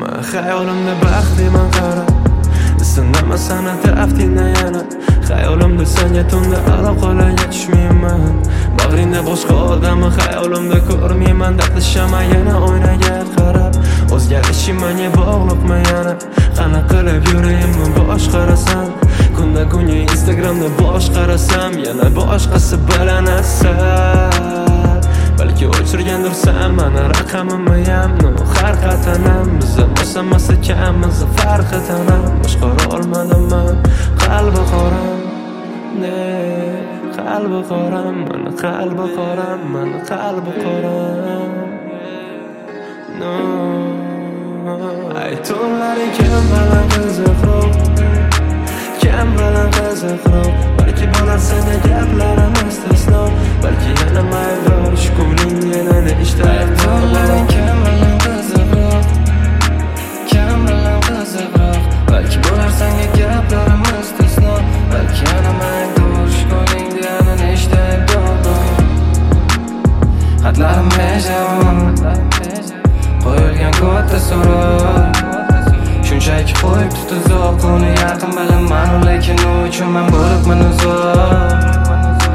Men xayolimda baxtliman qarab Isindama san'ati aftina yana Xayolimda senga tunda aloqalarga tushmayman Bag'ringda boshqa odamni xayolimda ko'rmayman Dardlashama yana oynaga qarab O'zgarishim menga bog'liqmi yana Qana qilib yuragimni boshqarasan Kunda kunga Instagramda boshqarasam Yana boshqasi bilan asal Balki o'chirgandirsan mana raqamimni ham Har qatanam bizni o'samasa kammiz farqi tanam Boshqara olmadim men qalbi qoram Qalbi qoram, meni qalbi qoram, meni qalbi qoram Aytularing kim bilan qiziqroq Kim bilan qiziqroq Balki bo'lar seni gaplarim istisno Balki yana maydor shkuling yana ishda Aytularing kim bilan qiziqroq Kim bilan qiziqroq Balki bo'lar seni gaplarim istisno Balki yana maydor shkuling yana ishda Xatlarim mejavon Qo'yilgan kodda so'rab Shunchaki qo'yib tutuzoq Uni yaqin bilaman lekin u uchun men bo'libman uzoq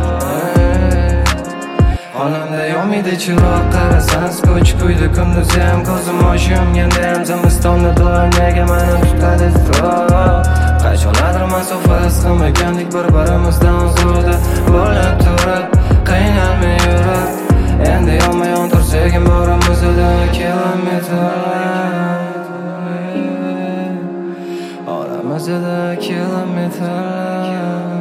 Xonamda yo'midi chiroq Qarasan skoch kuydi kunduzi ham ko'zim yosh yomganda ham Zimistonni doim nega meni tutadi iztirob Qachonlardir masofa qilmagandik bir-birimizdan uzoqda Bo'lib turib qiynalmay yurib Endi yonma-yon tursak ham oramizda kilometrlar Oramizda kilometrlar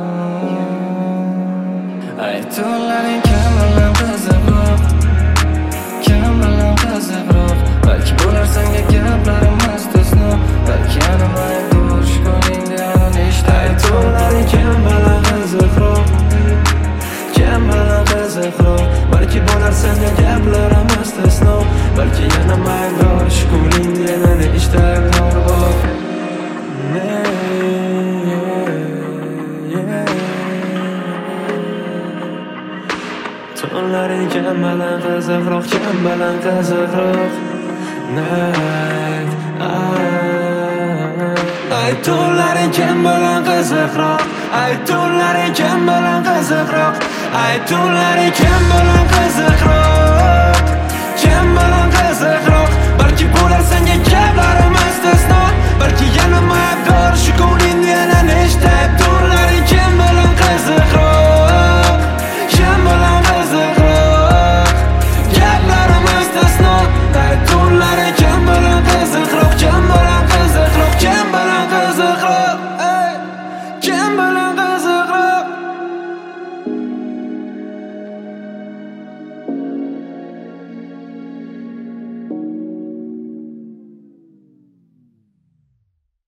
Aytularing kim bilan qiziqroq Kim bilan qiziqroq Balki bo'lar senga gaplarim istisno Balki yana maydor shkuningda yana ishda Aytularing kim bilan qiziqroq Kim bilan qiziqroq Balki bo'lar senga gaplarim istisno Balki yana maydor shkuningda yana ishda Tunlaring kim bilan qiziqroq Kim bilan qiziqroq Aytularing kim bilan qiziqroq Aytularing kim bilan qiziqroq Aytularing kim bilan qiziqroq Kim bilan qiziqroq